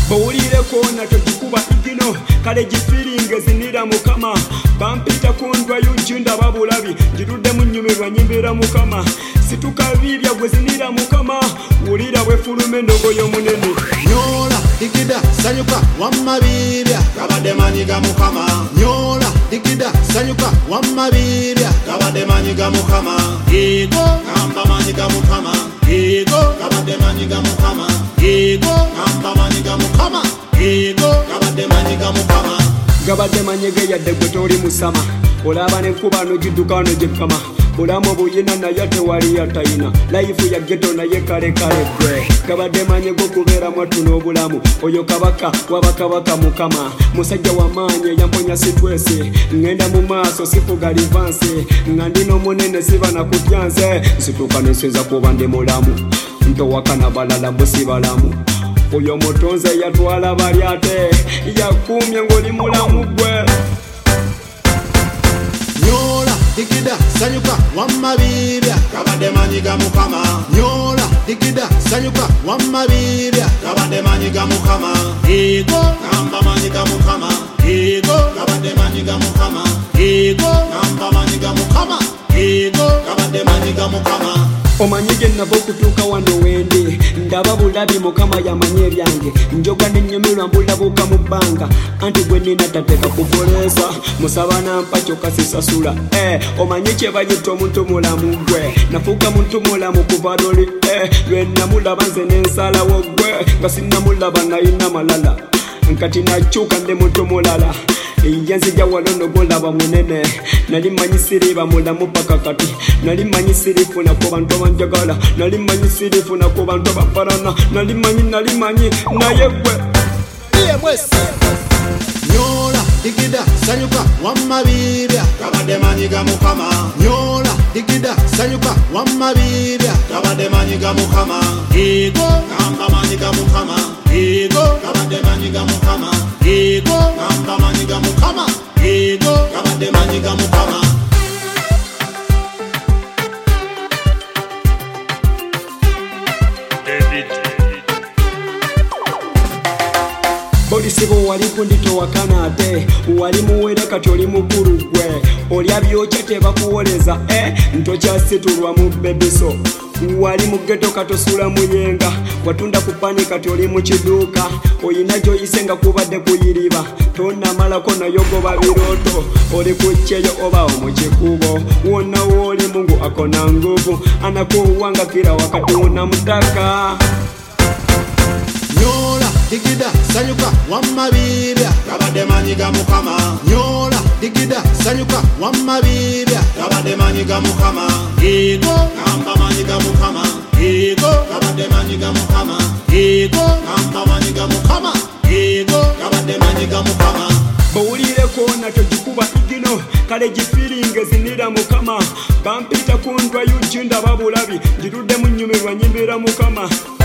bawulireko nato gikuba igino kale gifiringe zinira mukama bampita kundwa yujinda babulabi njiruddemu nnyumirwa nyimbira mukama situkabibya gwe zinira mukama wulira bwefulume endogoyo munene nyola digida sanyuka wamabibya kabadde manyiga mukama nyola digida sanyuka wamabibya kabadde manyiga mukama ego kamba manyiga mukama ego kabadde manyiga mukama ego kamba manyiga mukama ego kabadde manyiga mukama gabadde manyege yadde gwe toli musama olaba nenkuba nogidduka nogyekkama bulamu buyina naye tewali yatayina layifu ya geto naye kalekale gwe gabadde manyege okubeera mwattu n'obulamu oyo kabaka wabakabaka mukama musajja wamaanyi yamponya sitwese ngenda mu maaso sifuga livansi nga ndina omunene siba nakutyanze nsituuka nensinza kuba ndi mulamu ntowakana balala busi balamu oyo mutonze yatwala bali ate yakumye ng'oli mulamu gwe nyola digida sanyuka wamabibya kabadde manyiga mukama nyola digida sanyuka wamabibya kabadde manyiga mukama ego kamba manyiga mukama ego kabadde manyiga mukama ego kamba manyiga mukama ego kabadde manyiga mukama omanyi gye nava okutuuka wano wendi ndaba bulabi mukama yamanye ebyange njoga nennyumirwa mbulabuuka mu bbanga anti gwe nina tateeka kupoleesa musaba nampa kyokka sisasula omanyi kye bayita omuntu mulamu gwe nafuuka muntu mulamu kuva loli lwe namulaba nze nensalawo gwe nga sinnamulaba nayina malala nkati nakyuka ndi muntu mulala yanzija wano nogolaba munene nali manyi siriba mulamu paka kati nali manyi sirifuna ku bantu abanjagala nali manyi sirifuna ku bantu abafarana nali manyi naye gwe nyola digida sanyuka wamabibya kabadde manyiga mukama nyola digida sanyuka wamabibya kabadde manyiga mukama ego kamba manyiga mukama ego kabadde manyiga mukama ego kamba manyiga mukama ego kabadde manyiga mukama bolisibo wali kunditowakana ate wali muwere kati oli mukulu gwe olya byokya tebakuwoleza ntokyasitulwa mu bebiso wali mu geto katosula muyenga watunda kupani kati oli mu kiduuka oyina gyoyise nga kubadde kuyiriba tonamalako nayogoba birooto oli kukyeyo oba omukikubo wonna wooli mungu akona nguvu anakuwanga kira wakati unamutaka nyola digida sanyuka wamabibya kabadde manyiga mukama nyola digida sanyuka wamabibya kabadde manyiga mukama ego kamba manyiga mukama ego kabadde manyiga mukama ego kamba manyiga mukama ego kabadde manyiga mukama bawulireko nato gikuba igino kale gifiringe zinira mukama bampita kundwa yujinda babulabi njiruddemu nnyumirwa nyimbira mukama